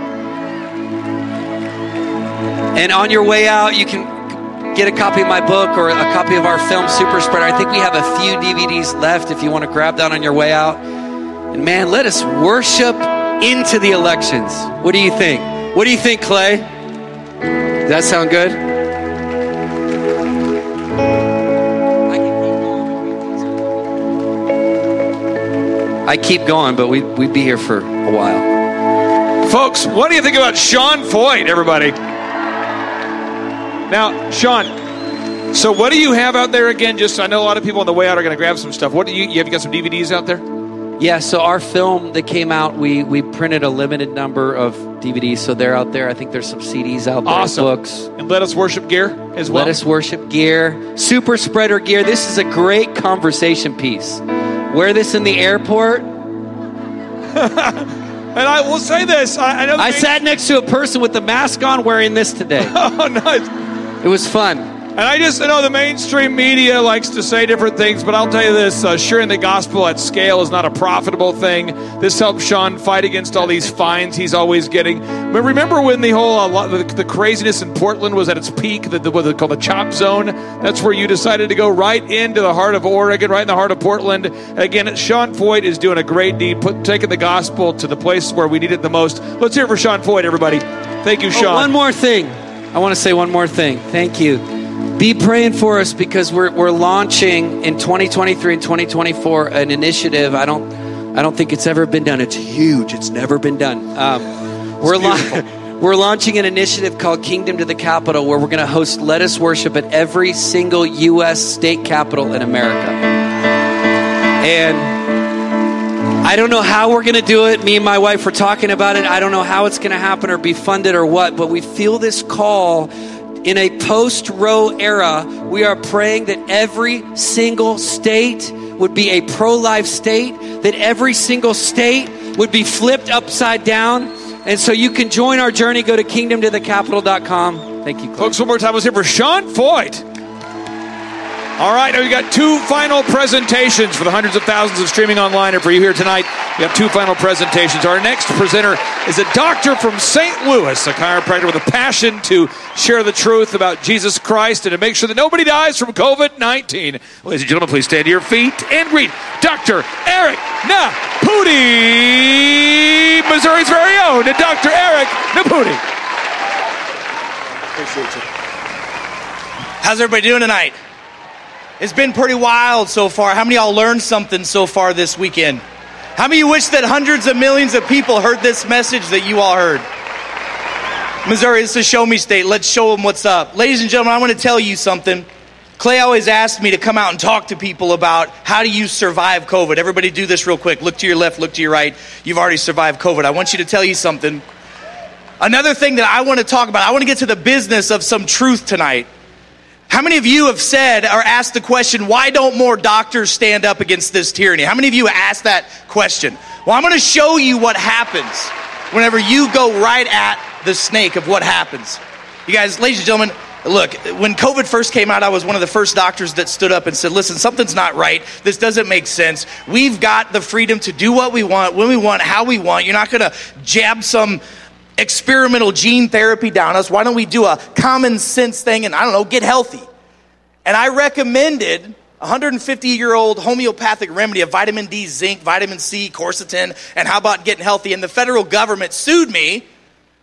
Speaker 8: And on your way out, you can get a copy of my book or a copy of our film, Super Spreader. I think we have a few DVDs left if you want to grab that on your way out. And man, let us worship into the elections. What do you think? What do you think, Clay? Does that sound good? I keep going, but we'd be here for a while.
Speaker 7: Folks, what do you think about Sean Feucht, everybody? Now, Sean, so what do you have out there again? Just, I know a lot of people on the way out are going to grab some stuff. What do you have? You got some DVDs out there?
Speaker 8: Yeah, so our film that came out, we printed a limited number of DVDs, so they're out there. I think there's some CDs out there,
Speaker 7: awesome.
Speaker 8: Books.
Speaker 7: And Let Us Worship gear as well.
Speaker 8: Let Us Worship gear, Super Spreader gear. This is a great conversation piece. Wear this in the airport.
Speaker 7: And I will say this.
Speaker 8: I sat next to a person with the mask on wearing this today.
Speaker 7: Oh, nice.
Speaker 8: It was fun.
Speaker 7: And I know the mainstream media likes to say different things, but I'll tell you this, sharing the gospel at scale is not a profitable thing. This helps Sean fight against all these fines he's always getting. But remember when the whole, the craziness in Portland was at its peak, what they call the chop zone? That's where you decided to go right into the heart of Oregon, right in the heart of Portland. Again, Sean Feucht is doing a great deed, taking the gospel to the place where we need it the most. Let's hear it for Sean Feucht, everybody. Thank you, Sean.
Speaker 8: One more thing. I want to say one more thing. Thank you. Be praying for us because we're launching in 2023 and 2024 an initiative. I don't think it's ever been done. It's huge. It's never been done. We're launching an initiative called Kingdom to the Capitol, where we're going to host Let Us Worship at every single U.S. state capitol in America. And I don't know how we're going to do it. Me and my wife were talking about it. I don't know how it's going to happen or be funded or what, but we feel this call. In a post-Roe era, we are praying that every single state would be a pro-life state, that every single state would be flipped upside down. And so you can join our journey. Go to kingdomtothecapital.com. Thank you, Clay.
Speaker 7: Folks, one more time. Let's hear for Sean Feucht. All right, now we got 2 final presentations for the hundreds of thousands of streaming online, and for you here tonight, we have 2 final presentations. Our next presenter is a doctor from St. Louis, a chiropractor with a passion to share the truth about Jesus Christ and to make sure that nobody dies from COVID-19. Ladies and gentlemen, please stand to your feet and greet Dr. Eric Naputi, Missouri's very own Dr. Eric Naputi.
Speaker 17: Appreciate you. How's everybody doing tonight? It's been pretty wild so far. How many of y'all learned something so far this weekend? How many of you wish that hundreds of millions of people heard this message that you all heard? Missouri, it's a show me state. Let's show them what's up. Ladies and gentlemen, I want to tell you something. Clay always asked me to come out and talk to people about how do you survive COVID. Everybody do this real quick. Look to your left, look to your right. You've already survived COVID. I want you to tell you something. Another thing that I want to talk about, I want to get to the business of some truth tonight. How many of you have said or asked the question, why don't more doctors stand up against this tyranny? How many of you asked that question? Well, I'm going to show you what happens whenever you go right at the snake of what happens. You guys, ladies and gentlemen, look, when COVID first came out, I was one of the first doctors that stood up and said, listen, something's not right. This doesn't make sense. We've got the freedom to do what we want, when we want, how we want. You're not going to jab some experimental gene therapy down us. Why don't we do a common sense thing and, get healthy? And I recommended a 150-year-old homeopathic remedy of vitamin D, zinc, vitamin C, quercetin, and how about getting healthy? And the federal government sued me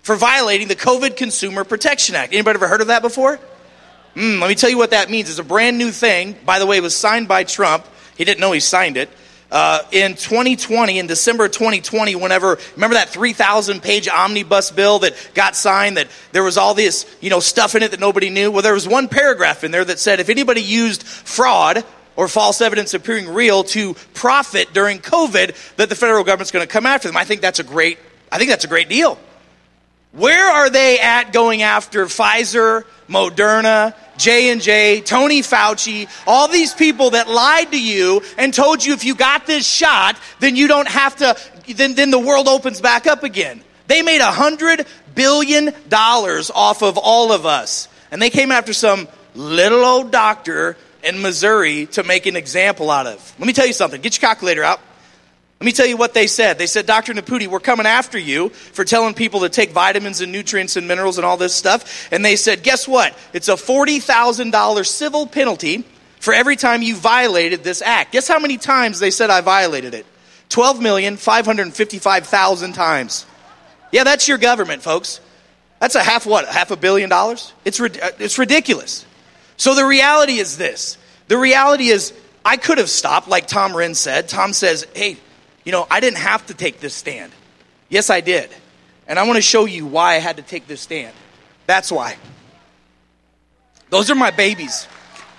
Speaker 17: for violating the COVID Consumer Protection Act. Anybody ever heard of that before? Let me tell you what that means. It's a brand new thing. By the way, it was signed by Trump. He didn't know he signed it. In 2020, in December 2020, remember that 3,000-page omnibus bill that got signed, that there was all this, stuff in it that nobody knew? Well, there was one paragraph in there that said if anybody used fraud or false evidence appearing real to profit during COVID, that the federal government's going to come after them. I think that's a great deal. Where are they at going after Pfizer, Moderna, J&J, Tony Fauci, all these people that lied to you and told you if you got this shot, then you don't have to, then the world opens back up again. They made $100 billion off of all of us. And they came after some little old doctor in Missouri to make an example out of. Let me tell you something. Get your calculator out. Let me tell you what they said. They said, Dr. Naputi, we're coming after you for telling people to take vitamins and nutrients and minerals and all this stuff. And they said, guess what? It's a $40,000 civil penalty for every time you violated this act. Guess how many times they said I violated it? 12,555,000 times. Yeah, that's your government, folks. That's half $500 million? It's ridiculous. So the reality is this. The reality is I could have stopped, like Tom Renz said. Tom says, hey, I didn't have to take this stand. Yes, I did. And I want to show you why I had to take this stand. That's why. Those are my babies.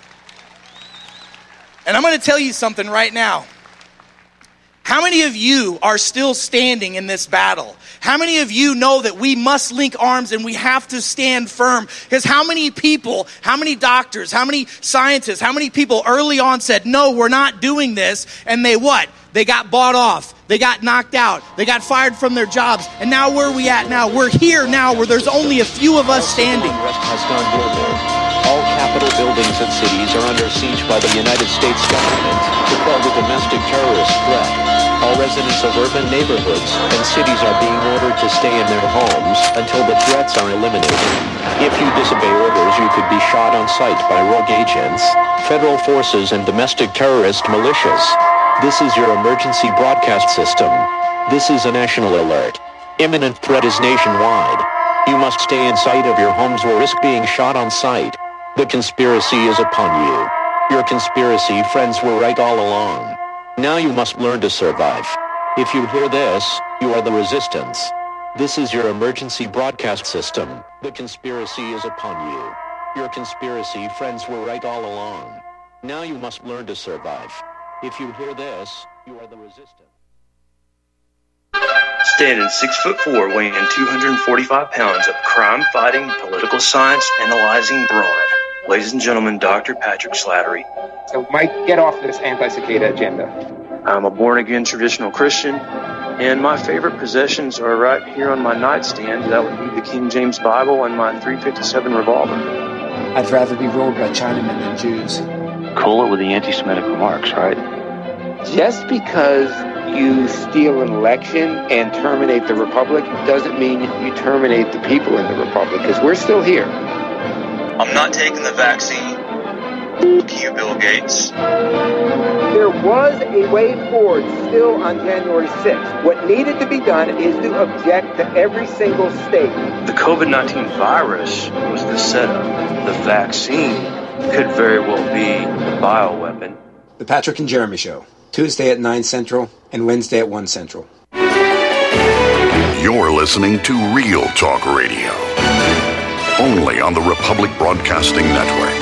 Speaker 17: And I'm going to tell you something right now. How many of you are still standing in this battle? How many of you know that we must link arms and we have to stand firm? Because how many people, how many doctors, how many scientists, how many people early on said, no, we're not doing this, and they what? They got bought off. They got knocked out. They got fired from their jobs. And now where are we at now? We're here now where there's only a few of us standing.
Speaker 9: Has gone global. All capital buildings and cities are under siege by the United States government to quell the domestic terrorist threat. All residents of urban neighborhoods and cities are being ordered to stay in their homes until the threats are eliminated. If you disobey orders, you could be shot on sight by rogue agents, federal forces, and domestic terrorist militias. This is your emergency broadcast system. This is a national alert. Imminent threat is nationwide. You must stay in sight of your homes or risk being shot on sight. The conspiracy is upon you. Your conspiracy friends were right all along. Now you must learn to survive. If you hear this, you are the resistance. This is your emergency broadcast system. The conspiracy is upon you. Your conspiracy friends were right all along. Now you must learn to survive. If you hear this, you are the resistance.
Speaker 18: Standing 6'4", weighing 245 pounds of crime-fighting, political science analyzing brawn. Ladies and gentlemen, Dr. Patrick Slattery.
Speaker 19: So, Mike, get off this anti-cicada agenda.
Speaker 18: I'm a born-again traditional Christian, and my favorite possessions are right here on my nightstand. That would be the King James Bible and my .357 revolver.
Speaker 19: I'd rather be ruled by Chinamen than Jews.
Speaker 18: Cool it with the anti-Semitic remarks, right?
Speaker 19: Just because you steal an election and terminate the Republic doesn't mean you terminate the people in the Republic, because we're still here.
Speaker 18: I'm not taking the vaccine. Fuck you, Bill Gates.
Speaker 19: There was a way forward still on January 6th. What needed to be done is to object to every single state.
Speaker 18: The COVID-19 virus was the setup. The vaccine could very well be the bioweapon.
Speaker 19: The Patrick and Jeremy Show, Tuesday at 9 Central and Wednesday at 1 Central.
Speaker 20: You're listening to Real Talk Radio, only on the Republic Broadcasting Network.